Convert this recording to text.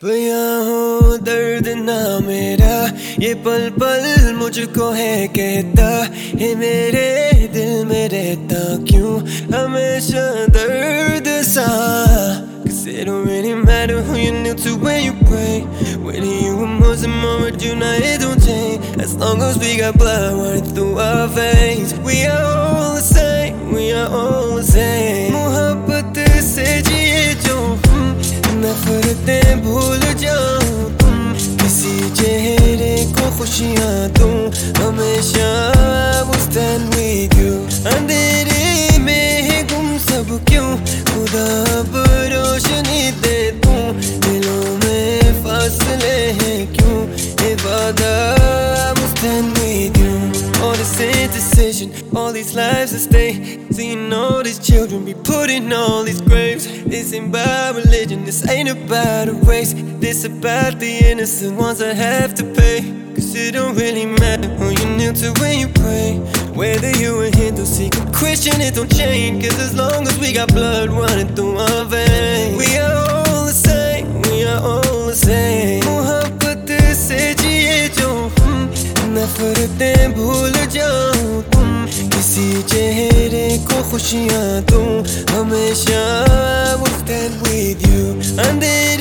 पिया हूँ दर्द ना मेरा, ये पल पल मुझको है कहता है, मेरे दिल में रहता क्यों हमेशा दर्द सा। Cause it don't really matter who you kneel to when you pray, whether you were Muslim or a Jew, now it don't change. As long as we got blood running through our veins, we are all the same, we are all the same. मोहब्बत से जिए जो नफरतें भूल जाऊं, किसी चेहरे को खुशियां दूं, हमेशा I will stand with you. अंधेरे में है गुम सब क्यों, खुदा अब रोशनी दे तू, दिलों में फासले हैं क्यों, ये वादा I will stand with you. All this indecision, all these lives at stake, seeing all these children be put in all these graves. This ain't about religion, this ain't about a race, this about the innocent ones that have to pay. Cause it don't really matter who you kneel to when you pray, whether you a Hindu, Sikh or Christian, it don't change. Cause as long as we got blood running through our veins, we are all the same, we are all the same. मोहब्बत से जिए जो नफरतें भूल जाऊं, किसी चेहरे को खुशियां दूं, हमेशा I will stand with you. अंधेरे